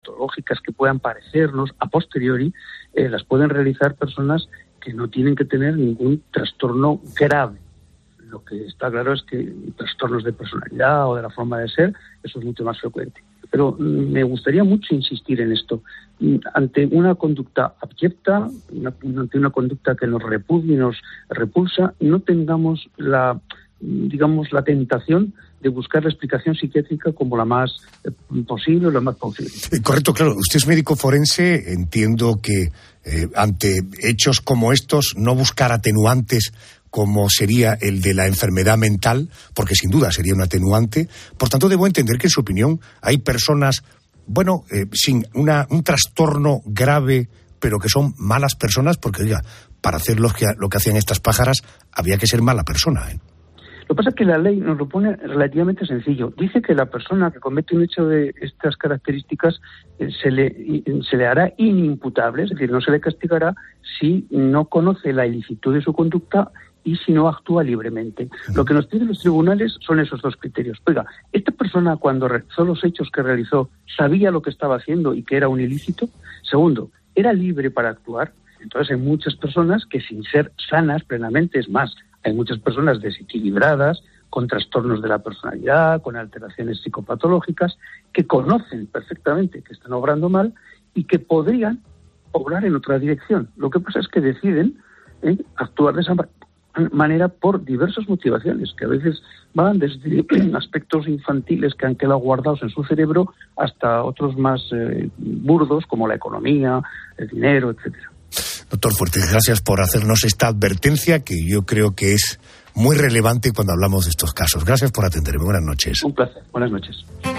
psicopatológicas que puedan parecernos a posteriori, las pueden realizar personas que no tienen que tener ningún trastorno grave. Lo que está claro es que trastornos de personalidad o de la forma de ser, eso es mucho más frecuente. Pero me gustaría mucho insistir en esto. Ante una conducta abyecta, ante una conducta que nos repudia y nos repulsa, no tengamos la tentación de buscar la explicación psiquiátrica como la más posible o la más posible. Correcto, claro. Usted es médico forense. Entiendo que ante hechos como estos no buscar atenuantes como sería el de la enfermedad mental, porque sin duda sería un atenuante. Por tanto, debo entender que, en su opinión, hay personas, sin un trastorno grave, pero que son malas personas, porque, oiga, para hacer lo que hacían estas pájaras, había que ser mala persona, ¿eh? Lo que pasa es que la ley nos lo pone relativamente sencillo. Dice que la persona que comete un hecho de estas características se le hará inimputable, es decir, no se le castigará si no conoce la ilicitud de su conducta y si no actúa libremente. Lo que nos piden los tribunales son esos dos criterios. Oiga, esta persona cuando realizó los hechos que realizó sabía lo que estaba haciendo y que era un ilícito. Segundo, era libre para actuar. Entonces hay muchas personas que sin ser sanas plenamente, es más, hay muchas personas desequilibradas, con trastornos de la personalidad, con alteraciones psicopatológicas, que conocen perfectamente que están obrando mal y que podrían obrar en otra dirección. Lo que pasa es que deciden actuar de esa manera por diversas motivaciones, que a veces van desde aspectos infantiles que han quedado guardados en su cerebro hasta otros más burdos, como la economía, el dinero, etcétera. Doctor Fuertes, gracias por hacernos esta advertencia que yo creo que es muy relevante cuando hablamos de estos casos. Gracias por atenderme. Buenas noches. Un placer. Buenas noches.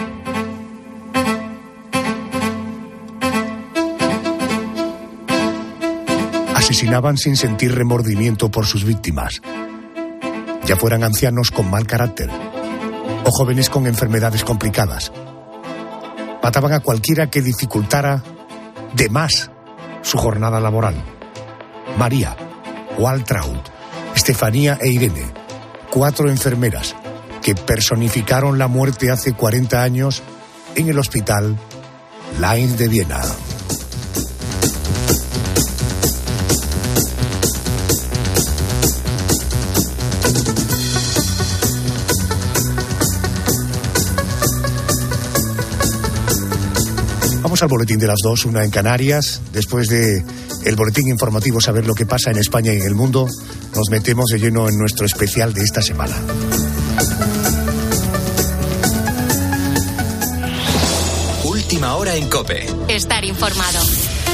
Asesinaban sin sentir remordimiento por sus víctimas, ya fueran ancianos con mal carácter o jóvenes con enfermedades complicadas. Mataban a cualquiera que dificultara de más su jornada laboral. María, Waltraud, Estefanía e Irene, 4 enfermeras que personificaron la muerte hace 40 años en el hospital Linz de Viena. Vamos al boletín de las 2, una en Canarias. Después de el boletín informativo, saber lo que pasa en España y en el mundo, nos metemos de lleno en nuestro especial de esta semana. Última hora en COPE. Estar informado.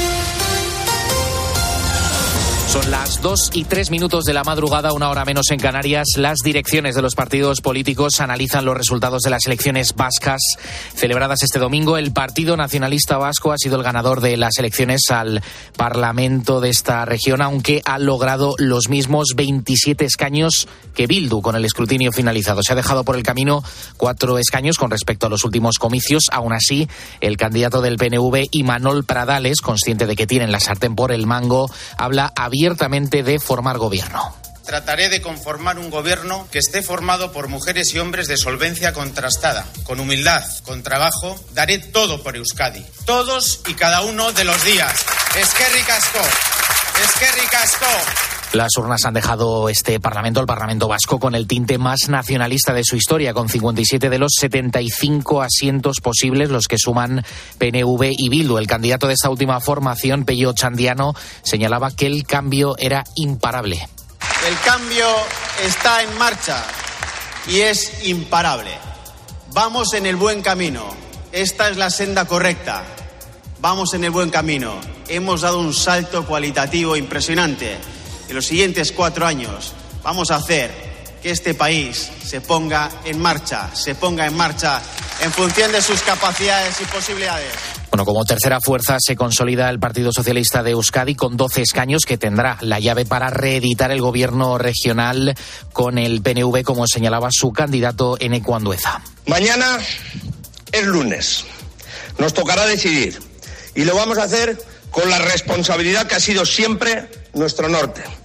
Son las 2:03 de la madrugada, una hora menos en Canarias. Las direcciones de los partidos políticos analizan los resultados de las elecciones vascas celebradas este domingo. El Partido Nacionalista Vasco ha sido el ganador de las elecciones al Parlamento de esta región, aunque ha logrado los mismos 27 escaños que Bildu con el escrutinio finalizado. Se ha dejado por el camino 4 escaños con respecto a los últimos comicios. Aún así, el candidato del PNV, Imanol Pradales, consciente de que tienen la sartén por el mango, habla abiertamente de formar gobierno. Trataré de conformar un gobierno que esté formado por mujeres y hombres de solvencia contrastada, con humildad, con trabajo. Daré todo por Euskadi, todos y cada uno de los días. Eskerrik asko, eskerrik asko. Las urnas han dejado este Parlamento, el Parlamento Vasco, con el tinte más nacionalista de su historia, con 57 de los 75 asientos posibles, los que suman PNV y Bildu. El candidato de esta última formación, Pello Otxandiano, señalaba que el cambio era imparable. El cambio está en marcha y es imparable. Vamos en el buen camino. Esta es la senda correcta. Vamos en el buen camino. Hemos dado un salto cualitativo impresionante. En los siguientes 4 años vamos a hacer que este país se ponga en marcha en función de sus capacidades y posibilidades. Bueno, como tercera fuerza se consolida el Partido Socialista de Euskadi con 12 escaños, que tendrá la llave para reeditar el gobierno regional con el PNV, como señalaba su candidato Eneko Andueza. Mañana es lunes. Nos tocará decidir y lo vamos a hacer con la responsabilidad que ha sido siempre nuestro norte.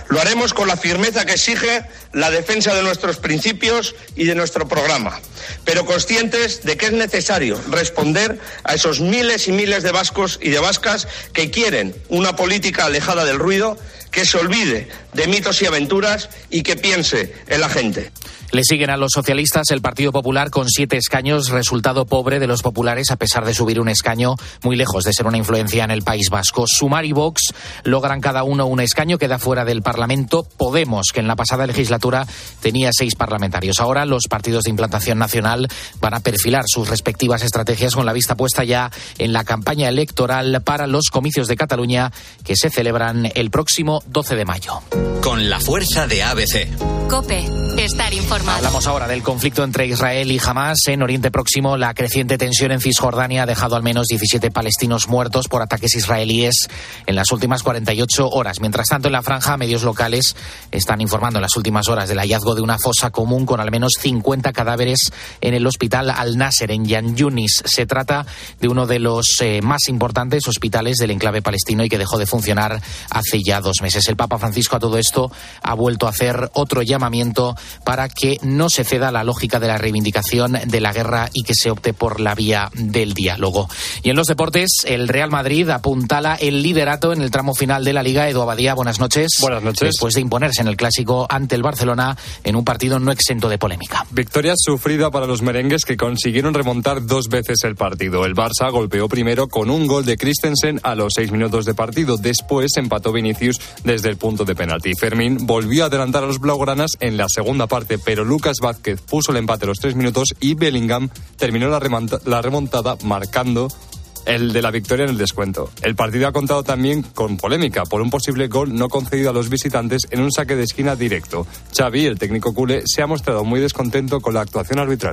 Lo haremos con la firmeza que exige la defensa de nuestros principios y de nuestro programa, pero conscientes de que es necesario responder a esos miles y miles de vascos y de vascas que quieren una política alejada del ruido, que se olvide de mitos y aventuras y que piense en la gente. Le siguen a los socialistas el Partido Popular con 7 escaños, resultado pobre de los populares a pesar de subir un escaño, muy lejos de ser una influencia en el País Vasco. Sumar y Vox logran cada uno un escaño, queda fuera del Parlamento Podemos, que en la pasada legislatura tenía 6 parlamentarios. Ahora los partidos de implantación nacional van a perfilar sus respectivas estrategias con la vista puesta ya en la campaña electoral para los comicios de Cataluña que se celebran el próximo 12 de mayo. Con la fuerza de ABC. COPE. Estar informado. Hablamos ahora del conflicto entre Israel y Hamás en Oriente Próximo. La creciente tensión en Cisjordania ha dejado al menos 17 palestinos muertos por ataques israelíes en las últimas 48 horas. Mientras tanto, en la franja, medios locales están informando en las últimas horas del hallazgo de una fosa común con al menos 50 cadáveres en el hospital Al-Nasser, en Yan Yunis. Se trata de uno de los más importantes hospitales del enclave palestino y que dejó de funcionar hace ya 2 meses. El Papa Francisco a todo esto ha vuelto a hacer otro llamamiento para que no se ceda a la lógica de la reivindicación de la guerra y que se opte por la vía del diálogo. Y en los deportes, el Real Madrid apuntala el liderato en el tramo final de la Liga. Edu Abadía, buenas noches. Buenas noches. Después de imponerse en el Clásico ante el Barcelona en un partido no exento de polémica. Victoria sufrida para los merengues, que consiguieron remontar 2 veces el partido. El Barça golpeó primero con un gol de Christensen a los 6 minutos de partido. Después empató Vinicius desde el punto de penalti. Fermín volvió a adelantar a los blaugranas en la segunda parte, pero Lucas Vázquez puso el empate a los 3 minutos y Bellingham terminó la remontada marcando el de la victoria en el descuento. El partido ha contado también con polémica por un posible gol no concedido a los visitantes en un saque de esquina directo. Xavi, el técnico culé, se ha mostrado muy descontento con la actuación arbitral.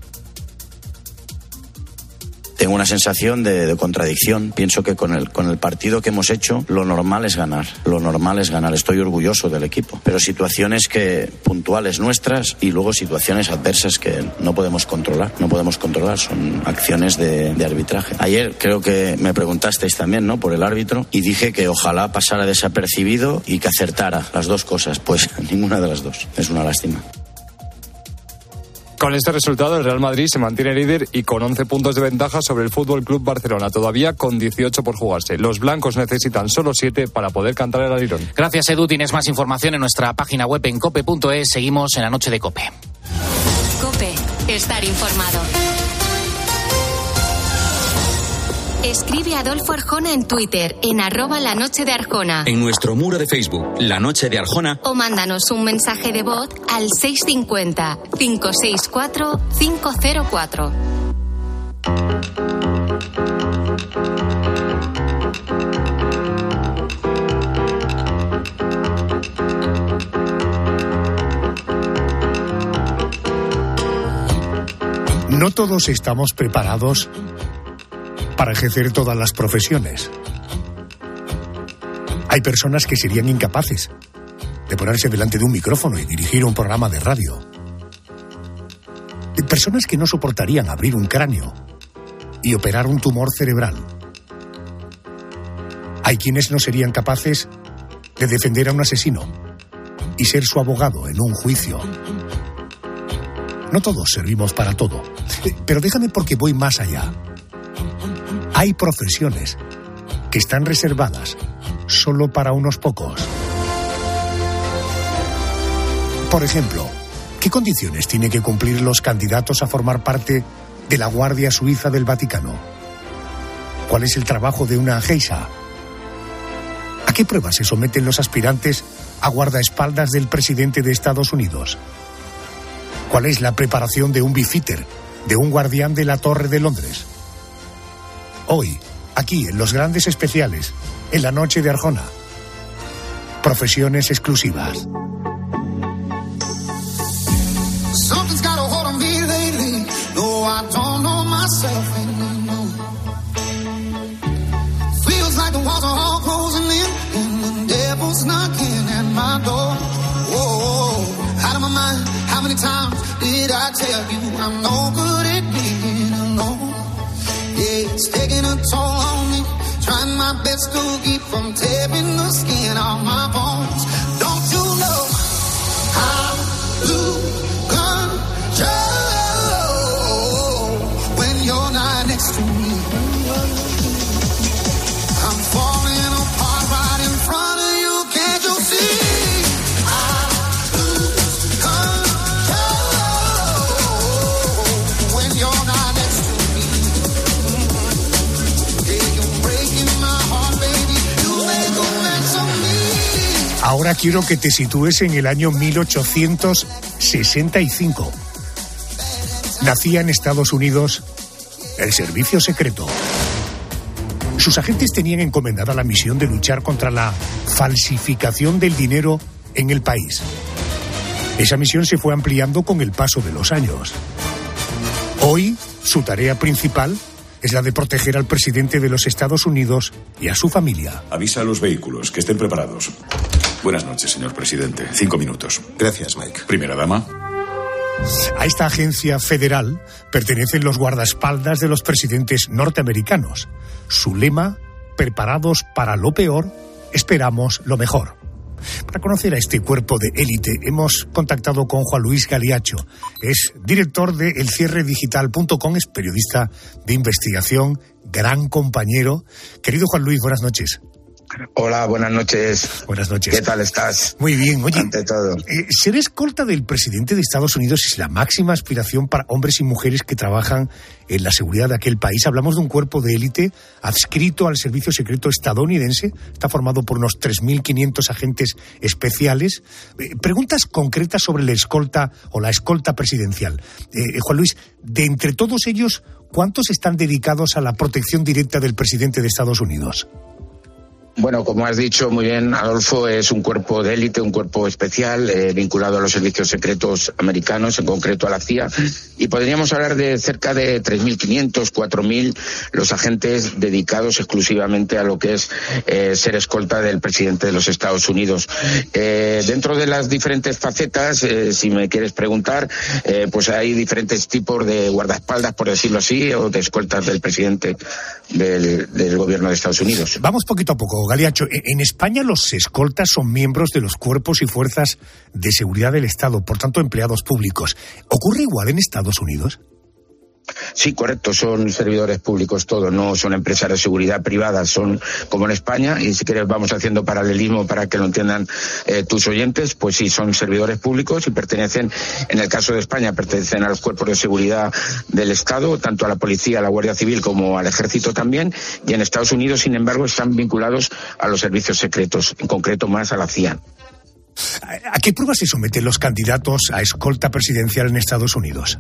Tengo una sensación de contradicción. Pienso que con el partido que hemos hecho, lo normal es ganar. Lo normal es ganar. Estoy orgulloso del equipo. Pero situaciones puntuales nuestras y luego situaciones adversas que no podemos controlar. No podemos controlar. Son acciones de arbitraje. Ayer creo que me preguntasteis también, ¿no?, por el árbitro, y dije que ojalá pasara desapercibido y que acertara las 2 cosas. Pues ninguna de las 2. Es una lástima. Con este resultado, el Real Madrid se mantiene líder y con 11 puntos de ventaja sobre el Fútbol Club Barcelona, todavía con 18 por jugarse. Los blancos necesitan solo 7 para poder cantar el alirón. Gracias, Edu. Tienes más información en nuestra página web en cope.es. Seguimos en la noche de COPE. COPE. Estar informado. Escribe a Adolfo Arjona en Twitter, en @lanochedearjona. En nuestro muro de Facebook, La Noche de Arjona. O mándanos un mensaje de voz al 650-564-504. No todos estamos preparados para ejercer todas las profesiones. Hay personas que serían incapaces de ponerse delante de un micrófono y dirigir un programa de radio. Hay personas que no soportarían abrir un cráneo y operar un tumor cerebral. Hay quienes no serían capaces de defender a un asesino y ser su abogado en un juicio. No todos servimos para todo, pero déjame porque voy más allá. Hay profesiones que están reservadas solo para unos pocos. Por ejemplo, ¿qué condiciones tienen que cumplir los candidatos a formar parte de la Guardia Suiza del Vaticano? ¿Cuál es el trabajo de una geisha? ¿A qué pruebas se someten los aspirantes a guardaespaldas del presidente de Estados Unidos? ¿Cuál es la preparación de un beefeater, de un guardián de la Torre de Londres? Hoy, aquí en los grandes especiales, en la noche de Arjona. Profesiones exclusivas. It's taking a toll on me, trying my best to keep from tearing the skin off my bones. Don't Ahora quiero que te sitúes en el año 1865. Nacía en Estados Unidos el Servicio Secreto. Sus agentes tenían encomendada la misión de luchar contra la falsificación del dinero en el país. Esa misión se fue ampliando con el paso de los años. Hoy, su tarea principal es la de proteger al presidente de los Estados Unidos y a su familia. Avisa a los vehículos que estén preparados. Buenas noches, señor presidente. 5 minutos. Gracias, Mike. Primera dama. A esta agencia federal pertenecen los guardaespaldas de los presidentes norteamericanos. Su lema, preparados para lo peor, esperamos lo mejor. Para conocer a este cuerpo de élite hemos contactado con Juan Luis Galiacho. Es director de elcierredigital.com, es periodista de investigación, gran compañero. Querido Juan Luis, buenas noches. Hola, buenas noches. Buenas noches. ¿Qué tal estás? Muy bien. Oye, ante todo, ser escolta del presidente de Estados Unidos es la máxima aspiración para hombres y mujeres que trabajan en la seguridad de aquel país. Hablamos de un cuerpo de élite adscrito al servicio secreto estadounidense. Está formado por unos 3.500 agentes especiales. Preguntas concretas sobre la escolta o la escolta presidencial. Juan Luis, de entre todos ellos, ¿cuántos están dedicados a la protección directa del presidente de Estados Unidos? Bueno, como has dicho muy bien, Adolfo, es un cuerpo de élite, un cuerpo especial vinculado a los servicios secretos americanos, en concreto a la CIA, y podríamos hablar de cerca de 3.500, 4.000 los agentes dedicados exclusivamente a lo que es ser escolta del presidente de los Estados Unidos. Dentro de las diferentes facetas, si me quieres preguntar, pues hay diferentes tipos de guardaespaldas, por decirlo así, o de escoltas del presidente del gobierno de Estados Unidos. Vamos poquito a poco. Galiacho, en España los escoltas son miembros de los cuerpos y fuerzas de seguridad del Estado, por tanto empleados públicos. ¿Ocurre igual en Estados Unidos? Sí, correcto, son servidores públicos todos, no son empresas de seguridad privadas, son como en España, y si quieres vamos haciendo paralelismo para que lo entiendan tus oyentes, pues sí, son servidores públicos y pertenecen, en el caso de España, pertenecen a los cuerpos de seguridad del Estado, tanto a la policía, a la Guardia Civil como al Ejército también, y en Estados Unidos, sin embargo, están vinculados a los servicios secretos, en concreto más a la CIA. ¿A qué pruebas se someten los candidatos a escolta presidencial en Estados Unidos?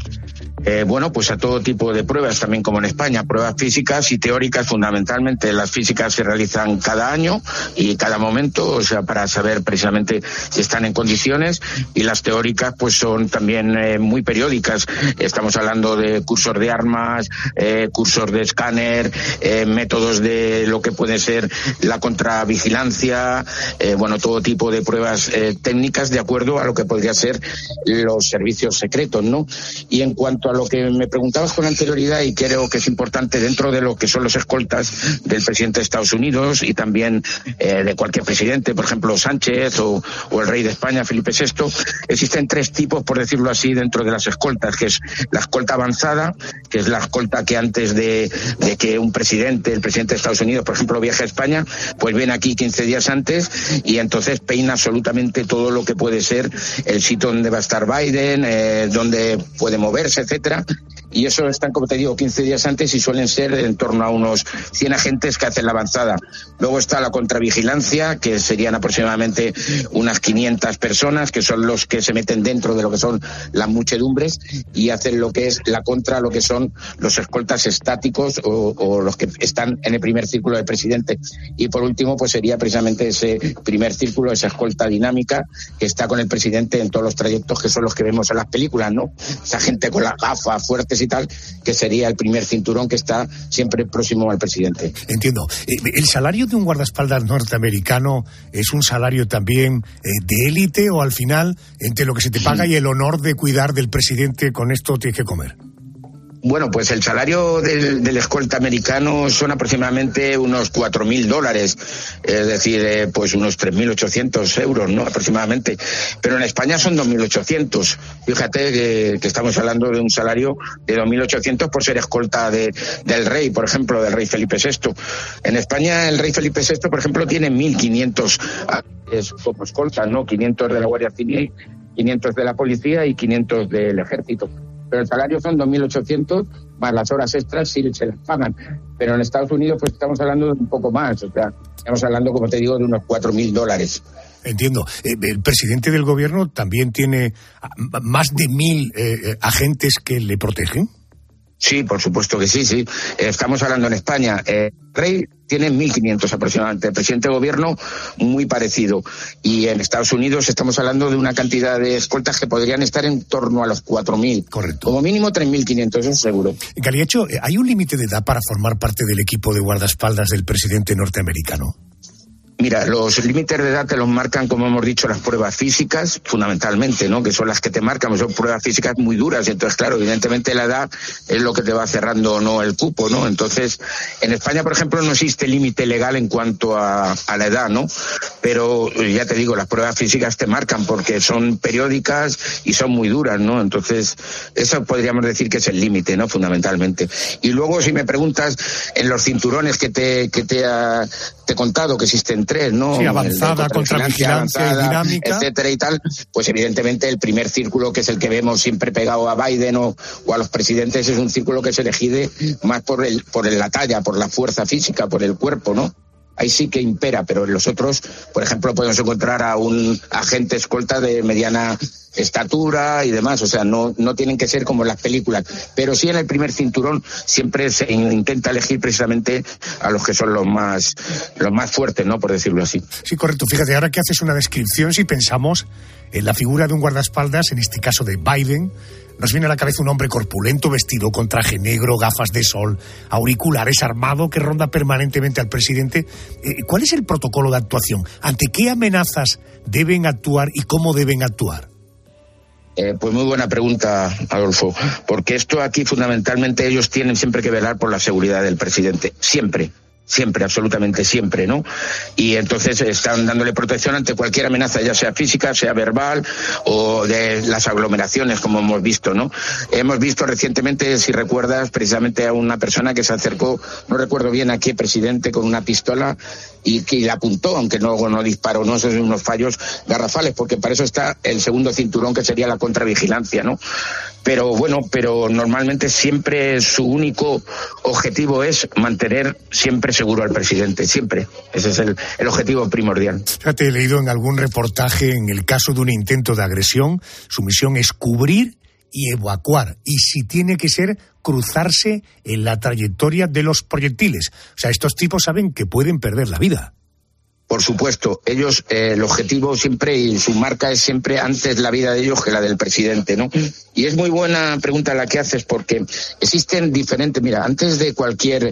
Bueno, pues a todo tipo de pruebas, también como en España, pruebas físicas y teóricas fundamentalmente. Las físicas se realizan cada año y cada momento, o sea, para saber precisamente si están en condiciones, y las teóricas pues son también muy periódicas. Estamos hablando de cursos de armas, cursos de escáner, métodos de lo que puede ser la contravigilancia, bueno, todo tipo de pruebas técnicas de acuerdo a lo que podría ser los servicios secretos, ¿no? Y en cuanto a lo que me preguntabas con anterioridad, y creo que es importante dentro de lo que son los escoltas del presidente de Estados Unidos y también de cualquier presidente, por ejemplo Sánchez o el rey de España, Felipe VI, existen 3 tipos, por decirlo así, dentro de las escoltas, que es la escolta avanzada, que es la escolta que antes de que el presidente de Estados Unidos, por ejemplo, viaje a España, pues viene aquí 15 días antes y entonces peina absolutamente todo lo que puede ser el sitio donde va a estar Biden, donde puede moverse, etcétera. Y eso están, como te digo, 15 días antes y suelen ser en torno a unos 100 agentes que hacen la avanzada. Luego está la contravigilancia, que serían aproximadamente unas 500 personas, que son los que se meten dentro de lo que son las muchedumbres y hacen lo que es la contra, lo que son los escoltas estáticos o los que están en el primer círculo del presidente. Y por último, pues sería precisamente ese primer círculo, esa escolta dinámica que está con el presidente en todos los trayectos, que son los que vemos en las películas, ¿no? Esa gente con las gafas fuertes y tal, que sería el primer cinturón que está siempre próximo al presidente. Entiendo. ¿El salario de un guardaespaldas norteamericano es un salario también de élite, o al final, entre lo que se te paga y el honor de cuidar del presidente, con esto tienes que comer? Bueno, pues el salario del escolta americano son aproximadamente unos $4.000, es decir, pues unos 3.800 euros, ¿no? Aproximadamente. Pero en España son 2.800. Fíjate que estamos hablando de un salario de 2.800 por ser escolta del rey, por ejemplo, del rey Felipe VI. En España el rey Felipe VI, por ejemplo, tiene 1.500 como escoltas, ¿no? 500 de la Guardia Civil, 500 de la policía y 500 del ejército. Pero el salario son 2.800, más las horas extras sí se las pagan. Pero en Estados Unidos pues estamos hablando de un poco más, o sea, estamos hablando, como te digo, de unos $4.000. Entiendo. El presidente del gobierno también tiene más de 1.000 agentes que le protegen. Sí, por supuesto que sí. Estamos hablando en España. El rey tiene 1.500 aproximadamente. El presidente de gobierno, muy parecido. Y en Estados Unidos estamos hablando de una cantidad de escoltas que podrían estar en torno a los 4.000. Correcto. Como mínimo 3.500, eso seguro. Galiacho, ¿hay un límite de edad para formar parte del equipo de guardaespaldas del presidente norteamericano? Mira, los límites de edad te los marcan, como hemos dicho, las pruebas físicas, fundamentalmente, ¿no? Que son las que te marcan, son pruebas físicas muy duras. Entonces, claro, evidentemente la edad es lo que te va cerrando o no el cupo, ¿no? Entonces, en España, por ejemplo, no existe límite legal en cuanto a la edad, ¿no? Pero, ya te digo, las pruebas físicas te marcan porque son periódicas y son muy duras, ¿no? Entonces, eso podríamos decir que es el límite, ¿no? Fundamentalmente. Y luego, si me preguntas, en los cinturones que te he contado, que existen 3, ¿no? Sí, avanzada, contravigilancia, dinámica, etcétera y tal, pues evidentemente el primer círculo, que es el que vemos siempre pegado a Biden o a los presidentes, es un círculo que se elige más por la talla, por la fuerza física, por el cuerpo, ¿no? Ahí sí que impera, pero en los otros, por ejemplo, podemos encontrar a un agente escolta de mediana estatura y demás, o sea, no tienen que ser como en las películas, pero sí en el primer cinturón siempre se intenta elegir precisamente a los que son los más fuertes, ¿no? Por decirlo así. Sí, correcto. Fíjate, ahora que haces una descripción, si pensamos en la figura de un guardaespaldas, en este caso de Biden, nos viene a la cabeza un hombre corpulento, vestido con traje negro, gafas de sol, auriculares, armado, que ronda permanentemente al presidente. ¿Cuál es el protocolo de actuación? ¿Ante qué amenazas deben actuar y cómo deben actuar? Pues muy buena pregunta, Adolfo, porque esto aquí fundamentalmente ellos tienen siempre que velar por la seguridad del presidente, siempre, absolutamente siempre, ¿no? Y entonces están dándole protección ante cualquier amenaza, ya sea física, sea verbal o de las aglomeraciones, como hemos visto, ¿no? Hemos visto recientemente, si recuerdas, precisamente a una persona que se acercó, no recuerdo bien a qué presidente, con una pistola y que le apuntó, aunque luego no disparó, ¿no? Esos son unos fallos garrafales, porque para eso está el segundo cinturón, que sería la contravigilancia, ¿no? Pero normalmente siempre su único objetivo es mantener siempre seguro al presidente, siempre. Ese es el objetivo primordial. Fíjate, he leído en algún reportaje, en el caso de un intento de agresión, su misión es cubrir y evacuar, y si tiene que ser, cruzarse en la trayectoria de los proyectiles. O sea, estos tipos saben que pueden perder la vida. Por supuesto, ellos, el objetivo siempre y su marca es siempre antes la vida de ellos que la del presidente, ¿no? Y es muy buena pregunta la que haces, porque existen diferentes, mira, antes de cualquier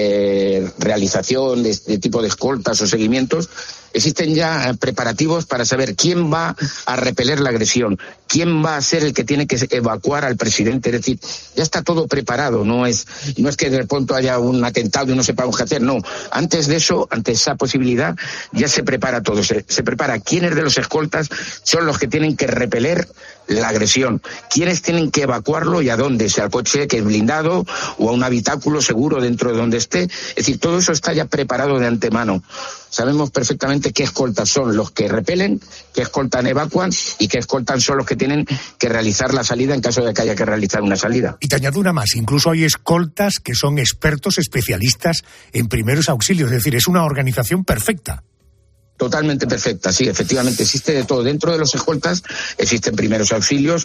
realización de este tipo de escoltas o seguimientos, existen ya preparativos para saber quién va a repeler la agresión, quién va a ser el que tiene que evacuar al presidente. Es decir, ya está todo preparado, no es que de pronto haya un atentado y no sepa qué hacer, no. Antes de eso, ante esa posibilidad, ya se prepara todo, se prepara quiénes de los escoltas son los que tienen que repeler la agresión, quiénes tienen que evacuarlo y a dónde, sea al coche que es blindado o a un habitáculo seguro dentro de donde esté. Es decir, todo eso está ya preparado de antemano. Sabemos perfectamente qué escoltas son los que repelen, qué escoltas evacuan y qué escoltas son los que tienen que realizar la salida en caso de que haya que realizar una salida. Y te añado una más, incluso hay escoltas que son expertos, especialistas en primeros auxilios, es decir, es una organización perfecta. Totalmente perfecta, sí, efectivamente, existe de todo. Dentro de los escoltas existen primeros auxilios.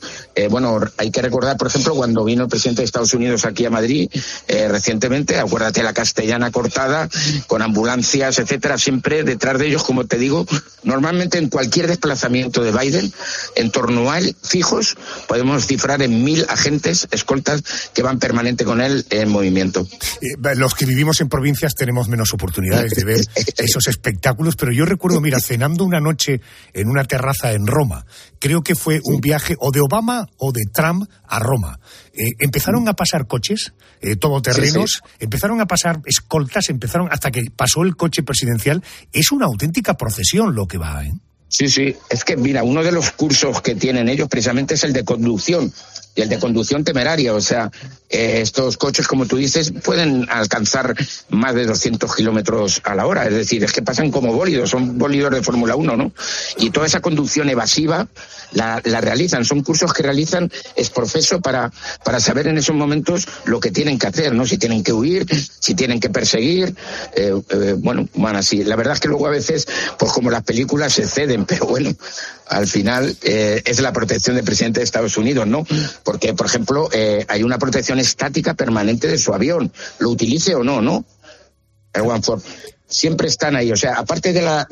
Hay que recordar, por ejemplo, cuando vino el presidente de Estados Unidos aquí a Madrid recientemente, acuérdate la Castellana cortada, con ambulancias, etcétera, siempre detrás de ellos, como te digo, normalmente en cualquier desplazamiento de Biden, en torno a él, fijos, podemos cifrar en 1.000 agentes, escoltas, que van permanente con él en movimiento. Los que vivimos en provincias tenemos menos oportunidades de ver esos espectáculos, pero yo recuerdo, mira, cenando una noche en una terraza en Roma, creo que fue un viaje o de Obama o de Trump a Roma. Empezaron a pasar coches, todoterrenos, empezaron a pasar escoltas, hasta que pasó el coche presidencial. Es una auténtica procesión lo que va, ¿eh? Sí, es que mira, uno de los cursos que tienen ellos precisamente es el de conducción. y el de conducción temeraria. O sea, estos coches, como tú dices, pueden alcanzar más de 200 kilómetros a la hora. Es decir, es que pasan como bólidos, son bólidos de Fórmula 1, ¿no? Y toda esa conducción evasiva la realizan. Son cursos que realizan exprofeso para saber en esos momentos lo que tienen que hacer, ¿no? Si tienen que huir, si tienen que perseguir. Bueno, así. La verdad es que luego a veces, pues como las películas se ceden, pero bueno, al final es la protección del presidente de Estados Unidos, ¿no? Porque, por ejemplo, hay una protección estática permanente de su avión, lo utilice o no, ¿no? El OneFord. Siempre están ahí, o sea, aparte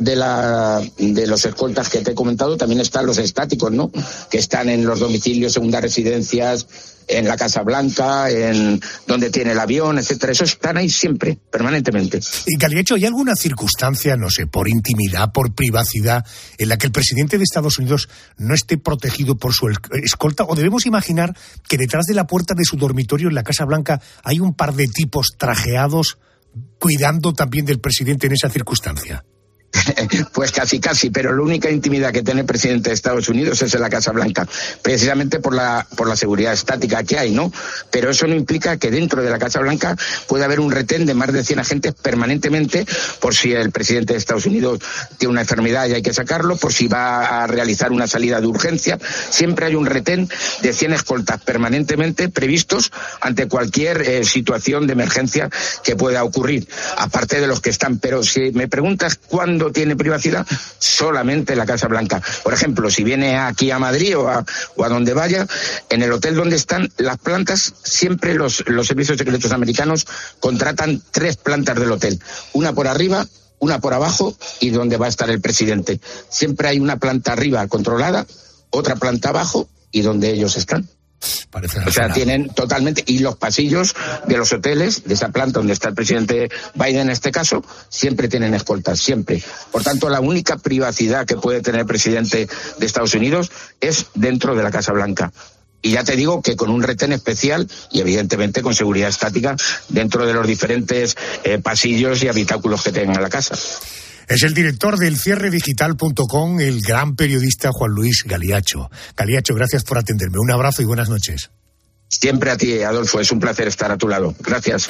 de los escoltas que te he comentado, también están los estáticos, ¿no? Que están en los domicilios, segundas residencias, en la Casa Blanca, en donde tiene el avión, etcétera. Eso están ahí siempre, permanentemente. Y Galiacho, ¿hay alguna circunstancia, no sé, por intimidad, por privacidad, en la que el presidente de Estados Unidos no esté protegido por su escolta? ¿O debemos imaginar que detrás de la puerta de su dormitorio en la Casa Blanca hay un par de tipos trajeados cuidando también del presidente en esa circunstancia? Pues casi, pero la única intimidad que tiene el presidente de Estados Unidos es en la Casa Blanca, precisamente por la seguridad estática que hay, ¿no? Pero eso no implica que dentro de la Casa Blanca pueda haber un retén de más de 100 agentes permanentemente, por si el presidente de Estados Unidos tiene una enfermedad y hay que sacarlo, por si va a realizar una salida de urgencia. Siempre hay un retén de 100 escoltas permanentemente previstos ante cualquier situación de emergencia que pueda ocurrir, aparte de los que están. Pero si me preguntas cuándo tiene privacidad, solamente en la Casa Blanca. Por ejemplo, si viene aquí a Madrid o a donde vaya, en el hotel donde están las plantas, siempre los servicios secretos americanos contratan 3 plantas del hotel, una por arriba, una por abajo y donde va a estar el presidente. Siempre hay una planta arriba controlada, otra planta abajo y donde ellos están. O sea, tienen totalmente, y los pasillos de los hoteles, de esa planta donde está el presidente Biden en este caso, siempre tienen escoltas, siempre. Por tanto, la única privacidad que puede tener el presidente de Estados Unidos es dentro de la Casa Blanca. Y ya te digo que con un retén especial y evidentemente con seguridad estática dentro de los diferentes pasillos y habitáculos que tengan en la casa. Es el director del cierredigital.com, el gran periodista Juan Luis Galiacho. Galiacho, gracias por atenderme. Un abrazo y buenas noches. Siempre a ti, Adolfo. Es un placer estar a tu lado. Gracias.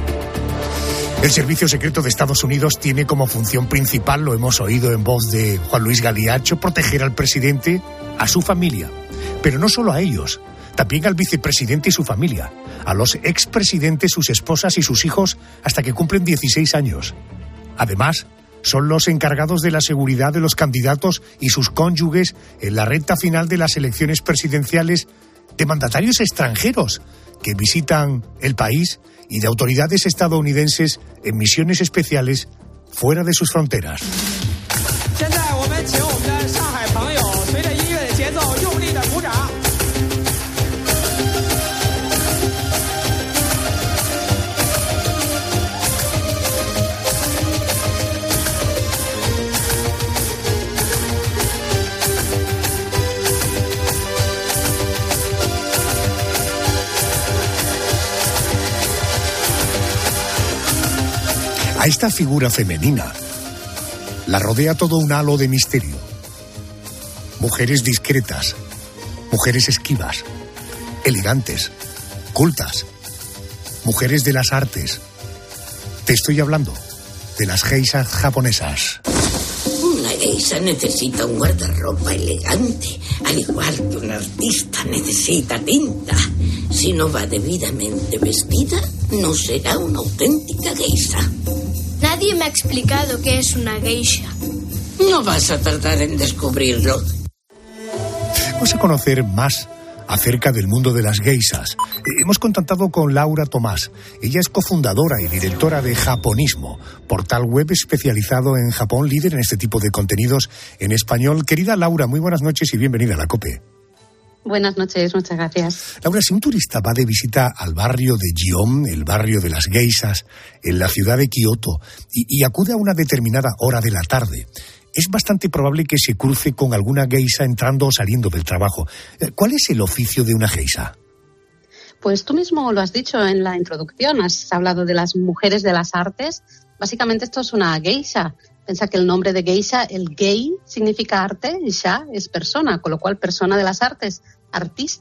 El Servicio Secreto de Estados Unidos tiene como función principal, lo hemos oído en voz de Juan Luis Galiacho, proteger al presidente, a su familia. Pero no solo a ellos, también al vicepresidente y su familia, a los expresidentes, sus esposas y sus hijos hasta que cumplen 16 años. Además, son los encargados de la seguridad de los candidatos y sus cónyuges en la recta final de las elecciones presidenciales, de mandatarios extranjeros que visitan el país y de autoridades estadounidenses en misiones especiales fuera de sus fronteras. A esta figura femenina la rodea todo un halo de misterio. Mujeres discretas, mujeres esquivas, elegantes, cultas, mujeres de las artes. Te estoy hablando de las geishas japonesas. Una geisha necesita un guardarropa elegante, al igual que un artista necesita tinta. Si no va debidamente vestida, no será una auténtica geisha. Nadie me ha explicado qué es una geisha. No vas a tardar en descubrirlo. Vamos a conocer más acerca del mundo de las geishas. Hemos contactado con Laura Tomás. Ella es cofundadora y directora de Japonismo, portal web especializado en Japón, líder en este tipo de contenidos en español. Querida Laura, muy buenas noches y bienvenida a la COPE. Buenas noches, muchas gracias. Laura, si un turista va de visita al barrio de Gion, el barrio de las geishas, en la ciudad de Kioto, y acude a una determinada hora de la tarde, es bastante probable que se cruce con alguna geisha entrando o saliendo del trabajo. ¿Cuál es el oficio de una geisha? Pues tú mismo lo has dicho en la introducción, has hablado de las mujeres de las artes. Básicamente esto es una geisha. Piensa que el nombre de geisha, el gei, significa arte y sha es persona, con lo cual persona de las artes, artista.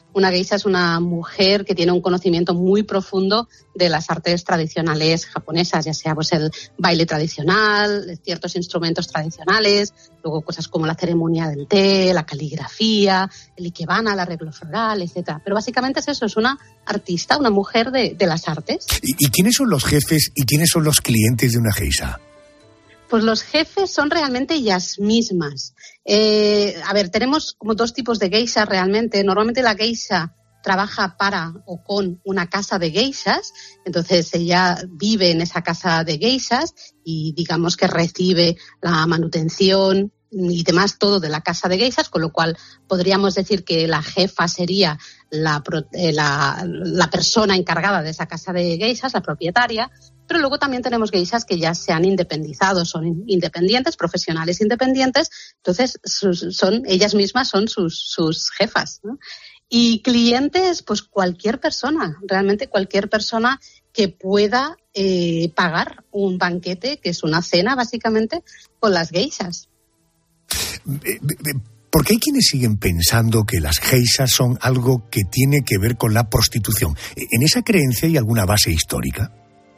Una geisha es una mujer que tiene un conocimiento muy profundo de las artes tradicionales japonesas, ya sea pues el baile tradicional, ciertos instrumentos tradicionales, luego cosas como la ceremonia del té, la caligrafía, el ikebana, el arreglo floral, etcétera. Pero básicamente es eso, es una artista, una mujer de las artes. ¿Y quiénes son los jefes y quiénes son los clientes de una geisha? Pues los jefes son realmente ellas mismas. Tenemos como dos tipos de geishas realmente. Normalmente la geisha trabaja para o con una casa de geishas, entonces ella vive en esa casa de geishas y digamos que recibe la manutención y demás todo de la casa de geishas, con lo cual podríamos decir que la jefa sería la persona encargada de esa casa de geishas, la propietaria. Pero luego también tenemos geishas que ya se han independizado, son independientes, profesionales independientes, entonces ellas mismas son sus jefas, ¿no? Y clientes, pues cualquier persona, realmente cualquier persona que pueda pagar un banquete, que es una cena básicamente, con las geishas. Porque hay quienes siguen pensando que las geishas son algo que tiene que ver con la prostitución. ¿En esa creencia hay alguna base histórica?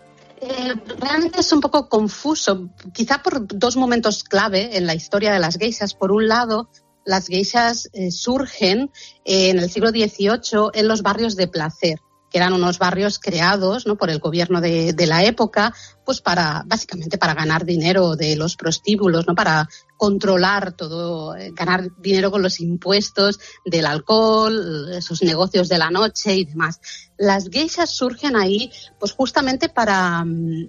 Realmente es un poco confuso, quizá por dos momentos clave en la historia de las geishas. Por un lado, las geishas surgen en el siglo XVIII en los barrios de placer, que eran unos barrios creados, ¿no?, por el gobierno de la época, pues básicamente para ganar dinero de los prostíbulos, ¿no?, para controlar todo, ganar dinero con los impuestos del alcohol, esos negocios de la noche y demás. Las geishas surgen ahí, pues justamente para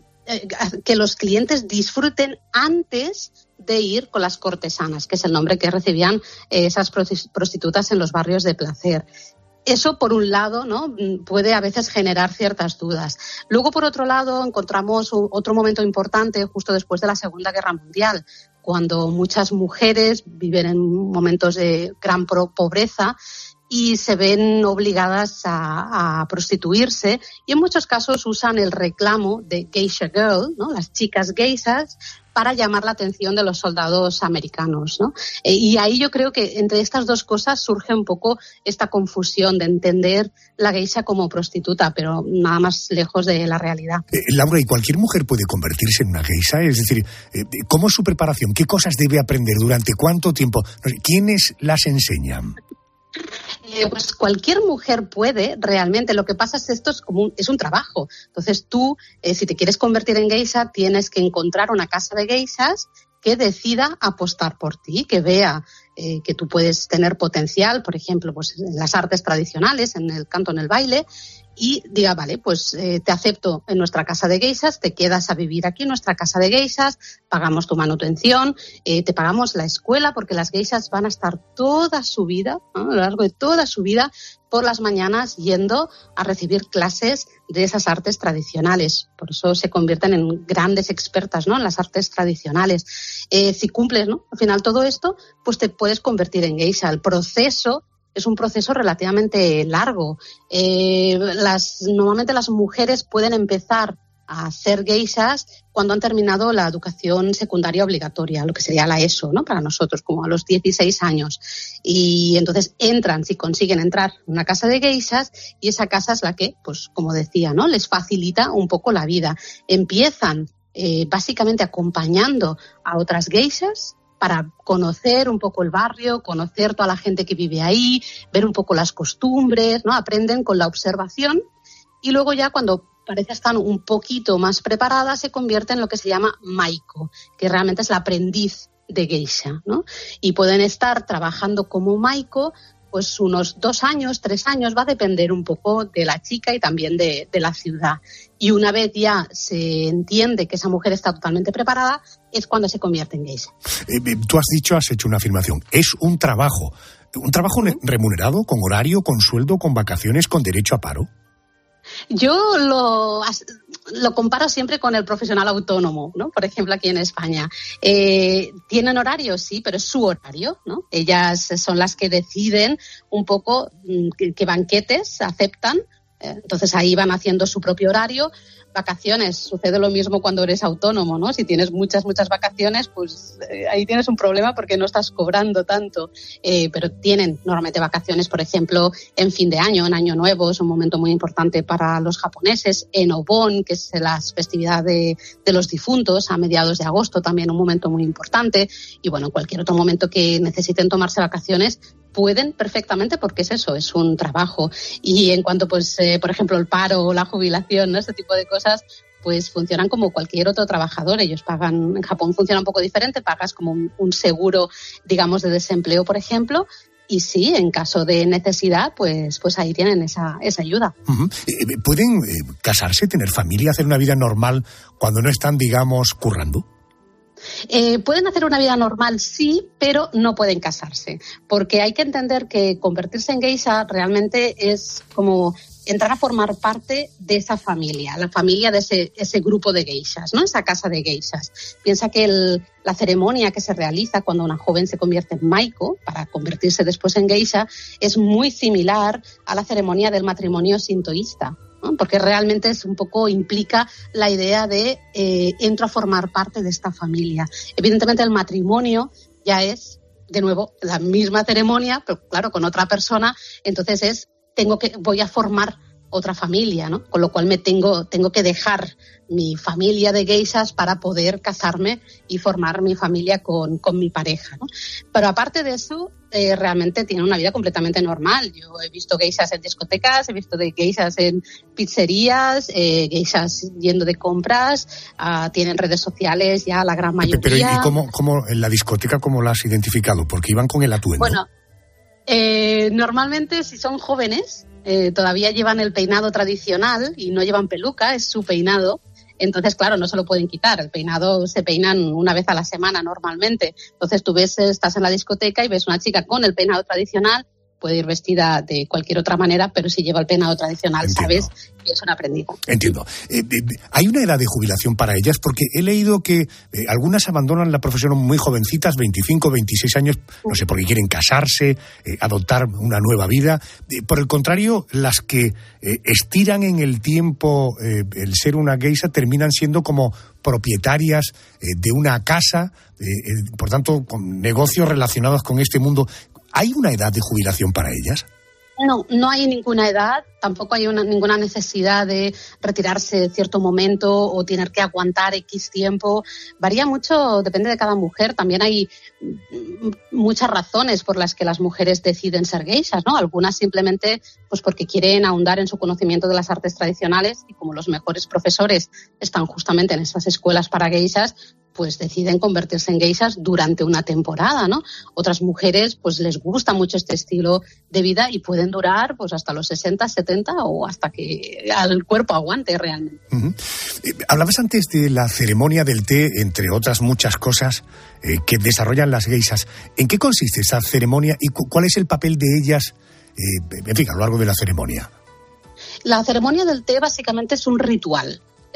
que los clientes disfruten antes de ir con las cortesanas, que es el nombre que recibían esas prostitutas en los barrios de placer. Eso, por un lado, ¿no?, puede a veces generar ciertas dudas. Luego, por otro lado, encontramos otro momento importante justo después de la Segunda Guerra Mundial, cuando muchas mujeres viven en momentos de gran pobreza y se ven obligadas a prostituirse, y en muchos casos usan el reclamo de geisha girl, ¿no?, las chicas geishas, para llamar la atención de los soldados americanos, ¿no? Y ahí yo creo que entre estas dos cosas surge un poco esta confusión de entender la geisha como prostituta, pero nada más lejos de la realidad. Laura, ¿y cualquier mujer puede convertirse en una geisha? Es decir, ¿cómo es su preparación? ¿Qué cosas debe aprender? ¿Durante cuánto tiempo? ¿Quiénes las enseñan? Pues cualquier mujer puede, realmente. Lo que pasa es que esto es un trabajo. Entonces tú, si te quieres convertir en geisha, tienes que encontrar una casa de geishas que decida apostar por ti, que vea que tú puedes tener potencial, por ejemplo, pues en las artes tradicionales, en el canto, en el baile, y diga, vale, pues te acepto en nuestra casa de geishas, te quedas a vivir aquí en nuestra casa de geishas, pagamos tu manutención, te pagamos la escuela, porque las geishas van a estar toda su vida, ¿no?, a lo largo de toda su vida, por las mañanas yendo a recibir clases de esas artes tradicionales. Por eso se convierten en grandes expertas, ¿no?, en las artes tradicionales. Si cumples, ¿no?, al final todo esto, pues te puedes convertir en geisha. El proceso es un proceso relativamente largo. Normalmente las mujeres pueden empezar a ser geishas cuando han terminado la educación secundaria obligatoria, lo que sería la ESO, ¿no?, para nosotros, como a los 16 años. Y entonces entran, si consiguen entrar en una casa de geishas, y esa casa es la que, pues como decía, ¿no?, les facilita un poco la vida. Empiezan básicamente acompañando a otras geishas para conocer un poco el barrio, conocer toda la gente que vive ahí, ver un poco las costumbres, ¿no? Aprenden con la observación, y luego ya cuando parece estar un poquito más preparada, se convierte en lo que se llama maiko, que realmente es la aprendiz de geisha, ¿no? Y pueden estar trabajando como maiko pues unos 2 años, 3 años, va a depender un poco de la chica y también de la ciudad. Y una vez ya se entiende que esa mujer está totalmente preparada, es cuando se convierte en geisha. Tú has hecho una afirmación. Es un trabajo. ¿Un trabajo remunerado, con horario, con sueldo, con vacaciones, con derecho a paro? Yo lo comparo siempre con el profesional autónomo, ¿no? Por ejemplo, aquí en España. Tienen horario, sí, pero es su horario, ¿no? Ellas son las que deciden un poco qué banquetes aceptan Entonces ahí van haciendo su propio horario. Vacaciones, sucede lo mismo cuando eres autónomo, ¿no? Si tienes muchas vacaciones, pues ahí tienes un problema porque no estás cobrando tanto. Pero tienen normalmente vacaciones, por ejemplo, en fin de año, en Año Nuevo, es un momento muy importante para los japoneses. En Obon, que es la festividad de los difuntos, a mediados de agosto, también un momento muy importante. Y bueno, cualquier otro momento que necesiten tomarse vacaciones, pueden perfectamente, porque es eso, es un trabajo. Y en cuanto, pues, por ejemplo, el paro o la jubilación, ¿no? Este tipo de cosas, pues funcionan como cualquier otro trabajador. Ellos pagan, en Japón funciona un poco diferente, pagas como un seguro, digamos, de desempleo, por ejemplo, y sí, en caso de necesidad, pues ahí tienen esa ayuda. Uh-huh. ¿Pueden casarse, tener familia, hacer una vida normal cuando no están, digamos, currando? Pueden hacer una vida normal, sí, pero no pueden casarse, porque hay que entender que convertirse en geisha realmente es como entrar a formar parte de esa familia, la familia de ese grupo de geishas, ¿no? Esa casa de geishas. Piensa que la ceremonia que se realiza cuando una joven se convierte en maiko, para convertirse después en geisha, es muy similar a la ceremonia del matrimonio sintoísta, ¿no? Porque realmente es un poco, implica la idea de entro a formar parte de esta familia. Evidentemente el matrimonio ya es, de nuevo, la misma ceremonia, pero claro, con otra persona, entonces voy a formar otra familia, ¿no? Con lo cual tengo que dejar mi familia de geishas para poder casarme y formar mi familia con mi pareja, ¿no? Pero aparte de eso, realmente tienen una vida completamente normal. Yo he visto geishas en discotecas, he visto geishas en pizzerías, geishas yendo de compras, tienen redes sociales ya la gran mayoría. Pero ¿y cómo en la discoteca cómo la has identificado? Porque iban con el atuendo. Bueno, normalmente si son jóvenes, todavía llevan el peinado tradicional y no llevan peluca, es su peinado. Entonces, claro, no se lo pueden quitar. El peinado se peinan una vez a la semana normalmente. Entonces tú estás en la discoteca y ves una chica con el peinado tradicional, puede ir vestida de cualquier otra manera, pero si lleva el peinado tradicional, entiendo, sabes que es una aprendida. Entiendo. ¿Hay una edad de jubilación para ellas? Porque he leído que algunas abandonan la profesión muy jovencitas, 25, 26 años, no sé, porque quieren casarse, adoptar una nueva vida. Por el contrario, las que estiran en el tiempo el ser una geisha terminan siendo como propietarias de una casa, por tanto, con negocios relacionados con este mundo. ¿Hay una edad de jubilación para ellas? No hay ninguna edad, tampoco hay ninguna necesidad de retirarse en cierto momento o tener que aguantar X tiempo. Varía mucho, depende de cada mujer. También hay muchas razones por las que las mujeres deciden ser geishas, ¿no? Algunas simplemente pues porque quieren ahondar en su conocimiento de las artes tradicionales y como los mejores profesores están justamente en esas escuelas para geishas, pues deciden convertirse en geishas durante una temporada, ¿no? Otras mujeres pues les gusta mucho este estilo de vida y pueden durar pues hasta los 60, 70 o hasta que el cuerpo aguante realmente. Uh-huh. Hablabas antes de la ceremonia del té, entre otras muchas cosas que desarrollan las geishas. ¿En qué consiste esa ceremonia y cuál es el papel de ellas, en fin, a lo largo de la ceremonia? La ceremonia del té básicamente es un ritual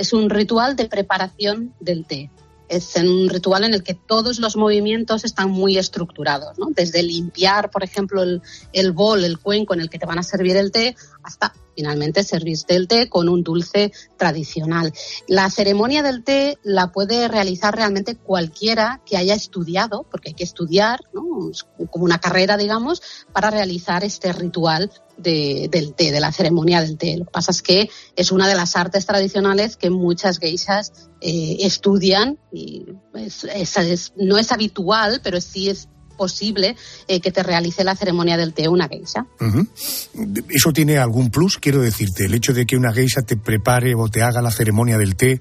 de preparación del té. Es un ritual en el que todos los movimientos están muy estructurados, ¿no? Desde limpiar, por ejemplo, el bol, el cuenco en el que te van a servir el té, hasta finalmente servirte el té con un dulce tradicional. La ceremonia del té la puede realizar realmente cualquiera que haya estudiado, porque hay que estudiar, ¿no? Es como una carrera, digamos, para realizar este ritual del té, de la ceremonia del té. Lo que pasa es que es una de las artes tradicionales que muchas geishas estudian y no es habitual, pero sí es posible que te realice la ceremonia del té una geisha. Uh-huh. ¿Eso tiene algún plus? Quiero decirte, el hecho de que una geisha te prepare o te haga la ceremonia del té,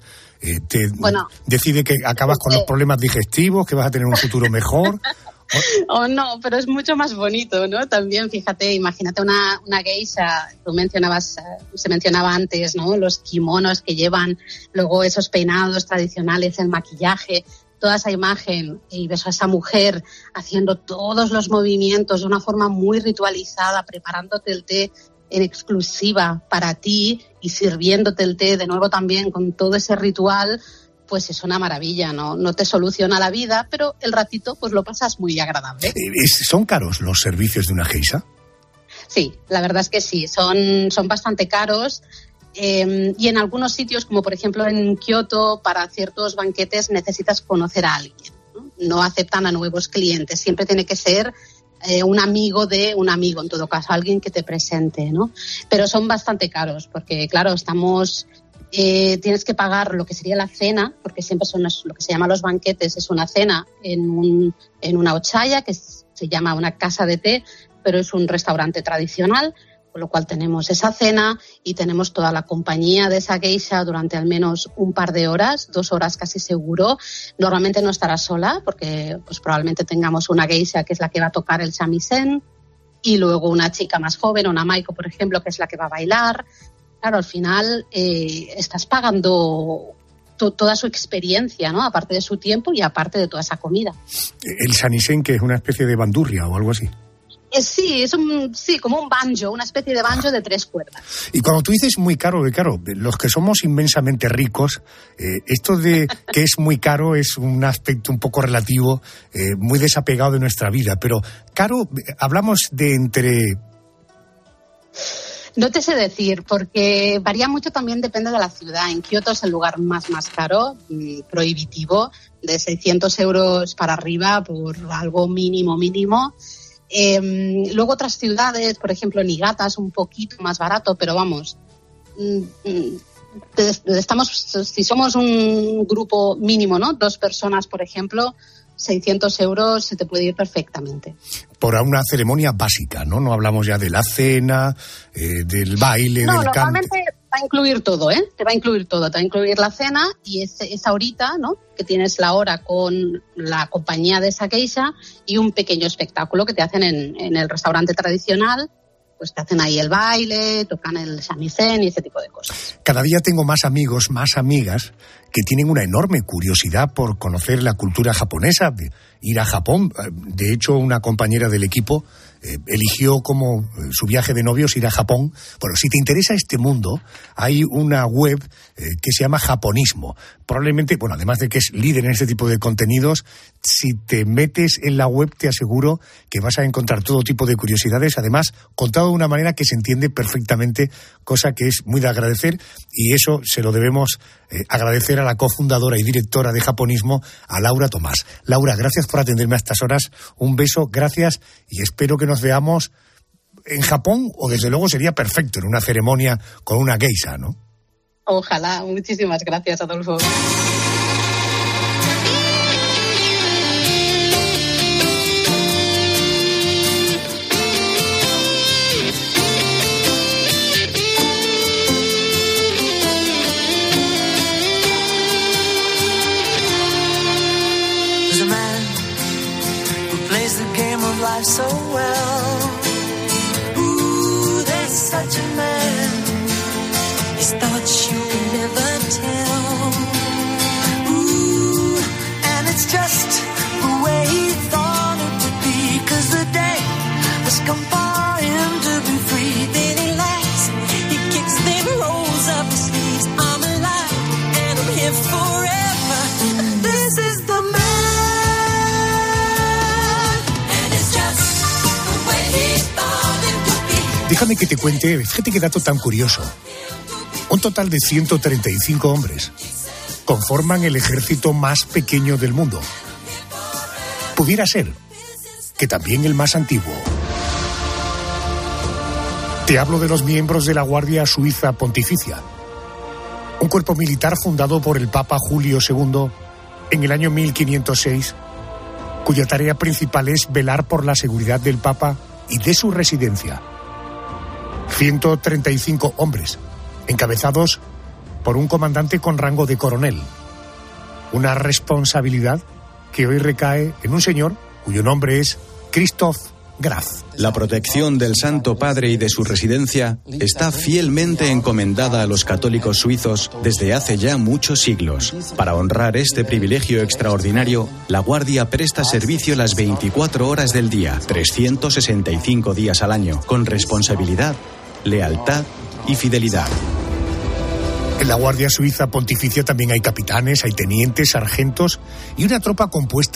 decide que acabas con los problemas digestivos, que vas a tener un futuro mejor. No, pero es mucho más bonito, ¿no? También, fíjate, imagínate una geisha, se mencionaba antes, ¿no? Los kimonos que llevan, luego esos peinados tradicionales, el maquillaje, toda esa imagen, y ves a esa mujer haciendo todos los movimientos de una forma muy ritualizada, preparándote el té en exclusiva para ti y sirviéndote el té de nuevo también con todo ese ritual. Pues es una maravilla, no te soluciona la vida, pero el ratito pues lo pasas muy agradable. ¿Son caros los servicios de una geisha? Sí, la verdad es que sí, son bastante caros. Y en algunos sitios, como por ejemplo en Kioto, para ciertos banquetes necesitas conocer a alguien, ¿no? No aceptan a nuevos clientes, siempre tiene que ser un amigo de un amigo, en todo caso, alguien que te presente, ¿no? Pero son bastante caros, porque claro, tienes que pagar lo que sería la cena, porque siempre son lo que se llama los banquetes, es una cena en una ochaya, que se llama una casa de té, pero es un restaurante tradicional, con lo cual tenemos esa cena y tenemos toda la compañía de esa geisha durante al menos un par de horas, 2 horas casi seguro. Normalmente no estará sola, porque pues probablemente tengamos una geisha que es la que va a tocar el shamisen, y luego una chica más joven, una maiko, por ejemplo, que es la que va a bailar. Claro, al final estás pagando toda su experiencia, ¿no? Aparte de su tiempo y aparte de toda esa comida. El shamisen, que es una especie de bandurria o algo así. Sí, como un banjo, una especie de banjo de 3 cuerdas. Y cuando tú dices muy caro, los que somos inmensamente ricos, esto de que es muy caro es un aspecto un poco relativo, muy desapegado de nuestra vida. Pero caro, hablamos de entre... No te sé decir, porque varía mucho, también depende de la ciudad. En Kioto es el lugar más caro, prohibitivo, de 600 euros para arriba por algo mínimo. Luego otras ciudades, por ejemplo Niigata es un poquito más barato, pero vamos, si somos un grupo mínimo, ¿no? 2 personas, por ejemplo, 600 euros se te puede ir perfectamente. Por una ceremonia básica, ¿no? No hablamos ya de la cena, del baile, del canto. Normalmente va a incluir todo, ¿eh? Te va a incluir todo. Te va a incluir la cena y esa horita, ¿no? Que tienes la hora con la compañía de esa geisha y un pequeño espectáculo que te hacen en el restaurante tradicional. Pues te hacen ahí el baile, tocan el shamisen y ese tipo de cosas. Cada día tengo más amigos, más amigas que tienen una enorme curiosidad por conocer la cultura japonesa, ir a Japón. De hecho, una compañera del equipo eligió como su viaje de novios ir a Japón. Bueno, si te interesa este mundo, hay una web que se llama Japonismo. Probablemente, bueno, además de que es líder en este tipo de contenidos, si te metes en la web te aseguro que vas a encontrar todo tipo de curiosidades, además contado de una manera que se entiende perfectamente, cosa que es muy de agradecer, y eso se lo debemos agradecer a la cofundadora y directora de Japonismo, a Laura Tomás. Laura, gracias por atenderme a estas horas, un beso, gracias, y espero que nos veamos en Japón, o desde luego sería perfecto en una ceremonia con una geisha, ¿no? Ojalá, muchísimas gracias, Adolfo. So well, ooh, there's such a man. His thoughts you can never tell. Ooh, and it's just the way he thought it would be. 'Cause the day has come for him to be free. Then he laughs, he kicks, then rolls up his sleeves. I'm alive and I'm here forever. This is the man. Déjame que te cuente, fíjate qué dato tan curioso. Un total de 135 hombres conforman el ejército más pequeño del mundo. Pudiera ser que también el más antiguo. Te hablo de los miembros de la Guardia Suiza Pontificia, un cuerpo militar fundado por el Papa Julio II en el año 1506, cuya tarea principal es velar por la seguridad del Papa y de su residencia. 135 hombres, encabezados por un comandante con rango de coronel. Una responsabilidad que hoy recae en un señor cuyo nombre es Christoph Graf. La protección del Santo Padre y de su residencia está fielmente encomendada a los católicos suizos desde hace ya muchos siglos. Para honrar este privilegio extraordinario, la Guardia presta servicio las 24 horas del día, 365 días al año, con responsabilidad, lealtad y fidelidad. En la Guardia Suiza Pontificia también hay capitanes, hay tenientes, sargentos y una tropa compuesta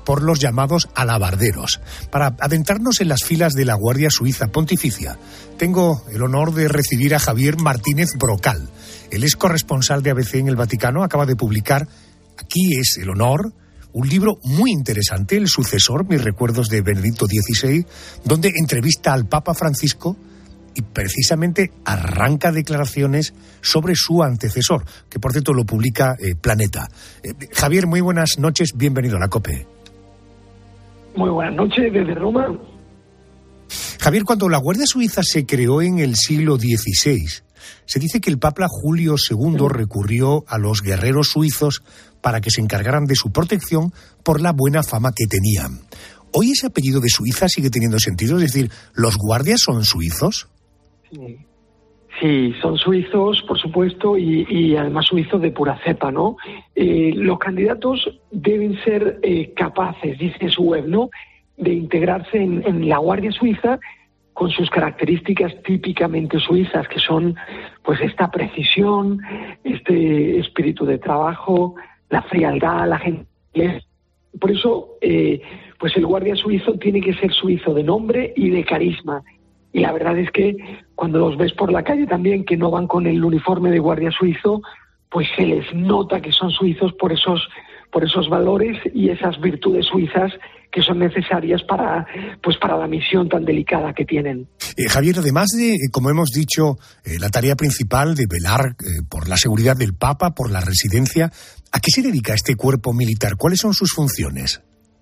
por los llamados alabarderos. Para adentrarnos en las filas de la Guardia Suiza Pontificia, tengo el honor de recibir a Javier Martínez Brocal. Él es corresponsal de ABC en el Vaticano, acaba de publicar, aquí es el honor, un libro muy interesante, El sucesor, mis recuerdos de Benedicto XVI, donde entrevista al Papa Francisco y precisamente arranca declaraciones sobre su antecesor, que por cierto lo publica Planeta. Javier, muy buenas noches, bienvenido a la COPE. Muy buenas noches desde Roma. Javier, cuando la Guardia Suiza se creó en el siglo XVI, se dice que el Papa Julio II recurrió a los guerreros suizos para que se encargaran de su protección por la buena fama que tenían. ¿Hoy ese apellido de Suiza sigue teniendo sentido? Es decir, ¿los guardias son suizos? Sí, son suizos, por supuesto, y además suizos de pura cepa, ¿no? Los candidatos deben ser capaces, dice su web, ¿no?, de integrarse en la Guardia Suiza con sus características típicamente suizas, que son pues esta precisión, este espíritu de trabajo, la frialdad, la gentileza. Por eso, pues el guardia suizo tiene que ser suizo de nombre y de carisma. Y la verdad es que cuando los ves por la calle también, que no van con el uniforme de guardia suizo, pues se les nota que son suizos por esos valores y esas virtudes suizas que son necesarias para la misión tan delicada que tienen. Javier, además de, como hemos dicho, la tarea principal de velar por la seguridad del Papa, por la residencia, ¿a qué se dedica este cuerpo militar? ¿Cuáles son sus funciones?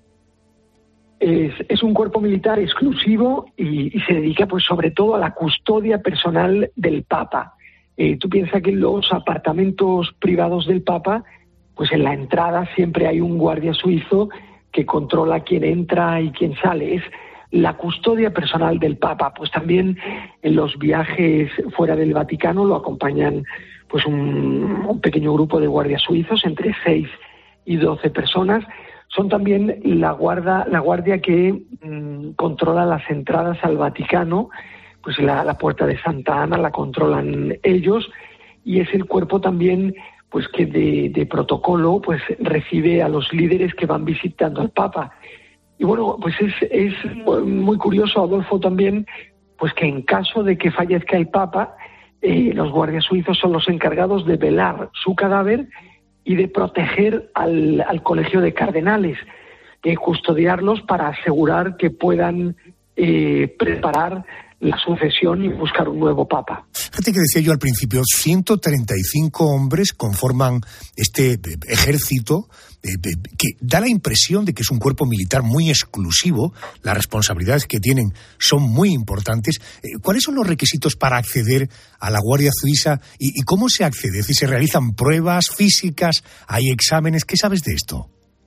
Es un cuerpo militar exclusivo y se dedica pues sobre todo a la custodia personal del Papa. Tú piensas que en los apartamentos privados del Papa, pues en la entrada siempre hay un guardia suizo que controla quién entra y quién sale. Es la custodia personal del Papa. Pues también en los viajes fuera del Vaticano lo acompañan pues un pequeño grupo de guardias suizos, entre 6 y 12 personas. Son también la guardia que controla las entradas al Vaticano, pues la puerta de Santa Ana la controlan ellos, y es el cuerpo también pues que de protocolo pues recibe a los líderes que van visitando al Papa. Y bueno, pues es muy curioso, Adolfo, también pues que en caso de que fallezca el Papa, los guardias suizos son los encargados de velar su cadáver y de proteger al colegio de cardenales, de custodiarlos para asegurar que puedan preparar la sucesión y buscar un nuevo papa. Fíjate que decía yo al principio, 135 hombres conforman este ejército que da la impresión de que es un cuerpo militar muy exclusivo. Las responsabilidades que tienen son muy importantes. ¿Cuáles son los requisitos para acceder a la Guardia Suiza y cómo se accede? Es decir, ¿se realizan pruebas físicas? ¿Hay exámenes? ¿Qué sabes de esto?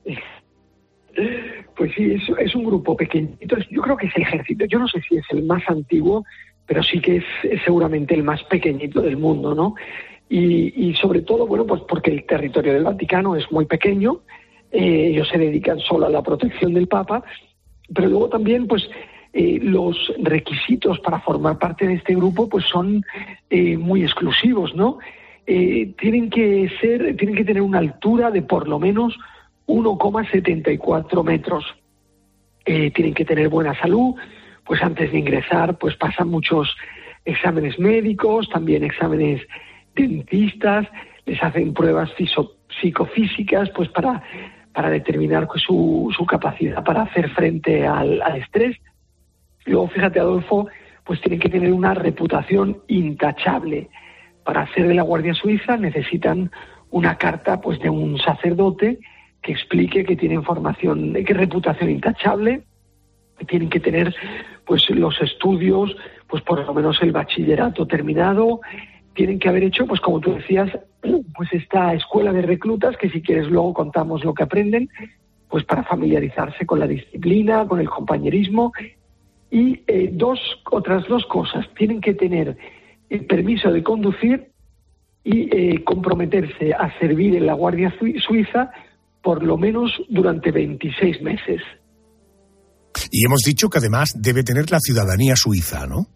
Pues sí, es un grupo pequeñito. Yo creo que es el ejército. Yo no sé si es el más antiguo, pero sí que es seguramente el más pequeñito del mundo, ¿no? Y sobre todo, bueno, pues porque el territorio del Vaticano es muy pequeño. Ellos se dedican solo a la protección del Papa, pero luego también, pues, los requisitos para formar parte de este grupo, pues son muy exclusivos, ¿no? Tienen que tener una altura de por lo menos 1,74 metros. Tienen que tener buena salud, pues antes de ingresar pues pasan muchos exámenes médicos, también exámenes dentistas, les hacen pruebas psicofísicas pues para determinar pues, su capacidad para hacer frente al estrés. Luego, fíjate, Adolfo, pues tienen que tener una reputación intachable. Para ser de la Guardia Suiza necesitan una carta pues de un sacerdote que explique que tienen que reputación intachable, que tienen que tener pues los estudios, pues por lo menos el bachillerato terminado, tienen que haber hecho, pues como tú decías, pues esta escuela de reclutas, que si quieres luego contamos lo que aprenden, pues para familiarizarse con la disciplina, con el compañerismo, y otras dos cosas, tienen que tener el permiso de conducir y comprometerse a servir en la Guardia Suiza por lo menos durante 26 meses. Y hemos dicho que además debe tener la ciudadanía suiza, ¿no?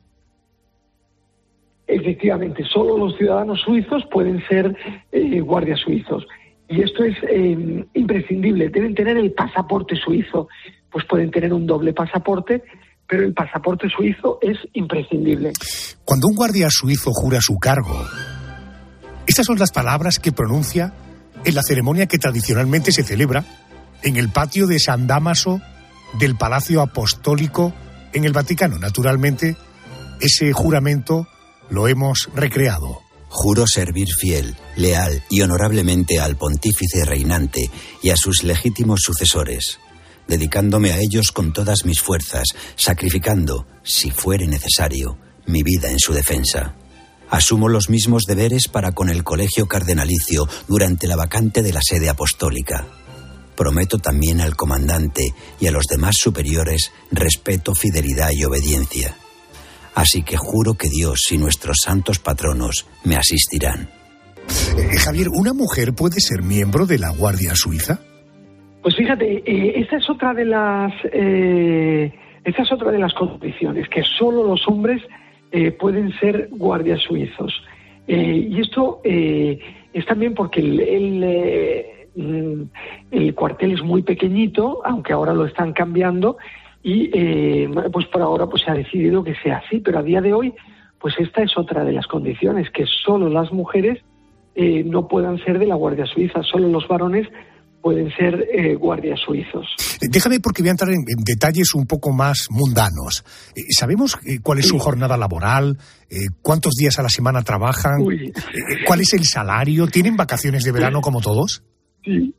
Efectivamente, solo los ciudadanos suizos pueden ser guardias suizos. Y esto es imprescindible. Deben tener el pasaporte suizo. Pues pueden tener un doble pasaporte, pero el pasaporte suizo es imprescindible. Cuando un guardia suizo jura su cargo, estas son las palabras que pronuncia en la ceremonia que tradicionalmente se celebra en el patio de San Dámaso del Palacio Apostólico en el Vaticano. Naturalmente, ese juramento lo hemos recreado. Juro servir fiel, leal y honorablemente al pontífice reinante y a sus legítimos sucesores, dedicándome a ellos con todas mis fuerzas, sacrificando, si fuere necesario, mi vida en su defensa. Asumo los mismos deberes para con el colegio cardenalicio durante la vacante de la sede apostólica. Prometo también al comandante y a los demás superiores respeto, fidelidad y obediencia. Así que juro que Dios y nuestros santos patronos me asistirán. Javier, ¿una mujer puede ser miembro de la Guardia Suiza? Pues fíjate, esa es otra de las condiciones, que solo los hombres pueden ser guardias suizos. Y esto es también porque el cuartel es muy pequeñito, aunque ahora lo están cambiando, y pues por ahora pues se ha decidido que sea así, pero a día de hoy pues esta es otra de las condiciones, que solo las mujeres no puedan ser de la Guardia Suiza, solo los varones pueden ser guardias suizos. Déjame, porque voy a entrar en detalles un poco más mundanos. ¿Sabemos cuál es su jornada laboral? ¿Cuántos días a la semana trabajan? ¿Cuál es el salario? ¿Tienen vacaciones de verano como todos? Sí.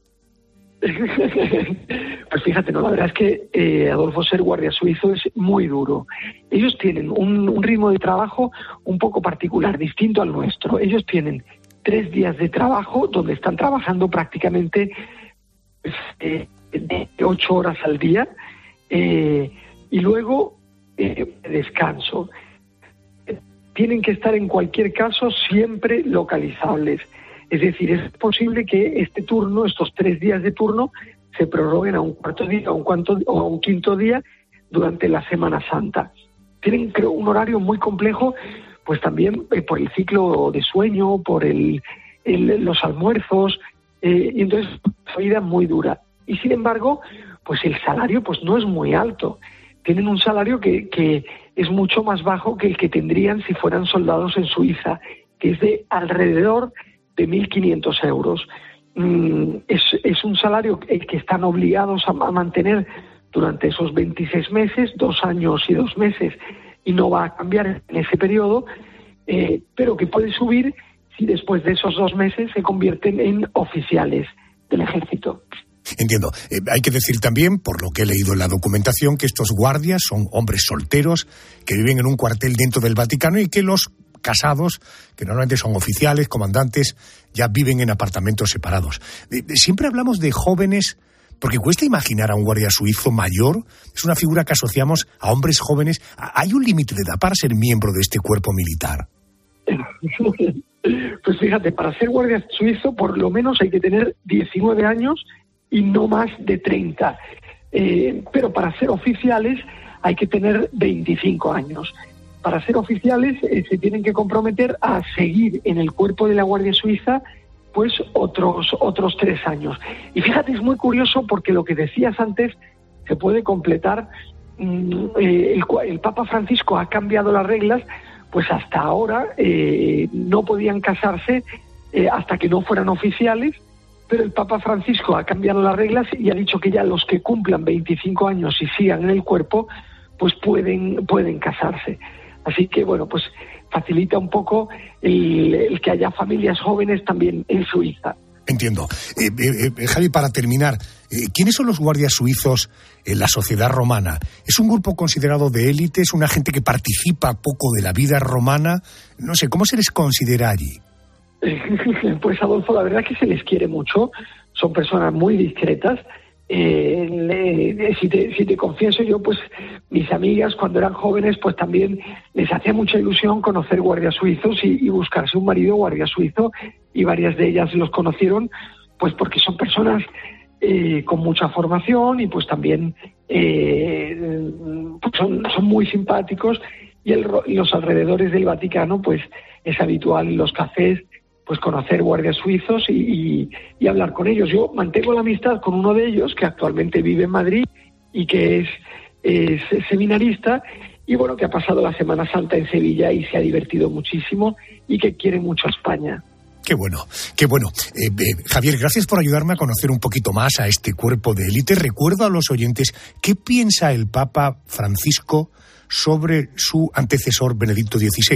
Pues fíjate, la verdad es que Adolfo, ser guardia suizo es muy duro. Ellos tienen un ritmo de trabajo un poco particular, distinto al nuestro. Ellos tienen 3 días de trabajo donde están trabajando prácticamente de 8 horas al día y luego descanso. Tienen que estar en cualquier caso siempre localizables. Es decir, es posible que este turno, estos 3 días de turno, se prorroguen a un cuarto día o a un quinto día durante la Semana Santa. Tienen, creo, un horario muy complejo, pues también por el ciclo de sueño, por los almuerzos, y entonces es una vida muy dura. Y sin embargo, pues el salario pues no es muy alto. Tienen un salario que es mucho más bajo que el que tendrían si fueran soldados en Suiza, que es de alrededor de 1.500 euros. Es un salario que están obligados a mantener durante esos 26 meses, 2 años y 2 meses, y no va a cambiar en ese periodo, pero que puede subir si después de esos 2 meses se convierten en oficiales del ejército. Entiendo. Hay que decir también, por lo que he leído en la documentación, que estos guardias son hombres solteros que viven en un cuartel dentro del Vaticano y que los casados, que normalmente son oficiales, comandantes, ya viven en apartamentos separados. Siempre hablamos de jóvenes, porque cuesta imaginar a un guardia suizo mayor. Es una figura que asociamos a hombres jóvenes. ¿Hay un límite de edad para ser miembro de este cuerpo militar? Pues fíjate, para ser guardia suizo por lo menos hay que tener 19 años y no más de 30. Pero para ser oficiales hay que tener 25 años. Para ser oficiales se tienen que comprometer a seguir en el cuerpo de la Guardia Suiza pues otros 3 años. Y fíjate, es muy curioso porque lo que decías antes se puede completar. El Papa Francisco ha cambiado las reglas, pues hasta ahora no podían casarse hasta que no fueran oficiales, pero el Papa Francisco ha cambiado las reglas y ha dicho que ya los que cumplan 25 años y sigan en el cuerpo, pues pueden casarse. Así que, bueno, pues facilita un poco el que haya familias jóvenes también en Suiza. Entiendo. Javi, para terminar, ¿quiénes son los guardias suizos en la sociedad romana? ¿Es un grupo considerado de élite? ¿Es una gente que participa poco de la vida romana? No sé, ¿cómo se les considera allí? Pues, Adolfo, la verdad es que se les quiere mucho. Son personas muy discretas. Si te confieso, yo, pues, mis amigas cuando eran jóvenes, pues también les hacía mucha ilusión conocer guardias suizos y buscarse un marido guardia suizo, y varias de ellas los conocieron, pues porque son personas con mucha formación y pues también pues son muy simpáticos, y los alrededores del Vaticano, pues es habitual en los cafés pues conocer guardias suizos y hablar con ellos. Yo mantengo la amistad con uno de ellos, que actualmente vive en Madrid y que es seminarista, y bueno, que ha pasado la Semana Santa en Sevilla y se ha divertido muchísimo y que quiere mucho a España. Qué bueno, qué bueno. Javier, gracias por ayudarme a conocer un poquito más a este cuerpo de élite. Recuerdo a los oyentes, ¿qué piensa el Papa Francisco sobre su antecesor Benedicto XVI?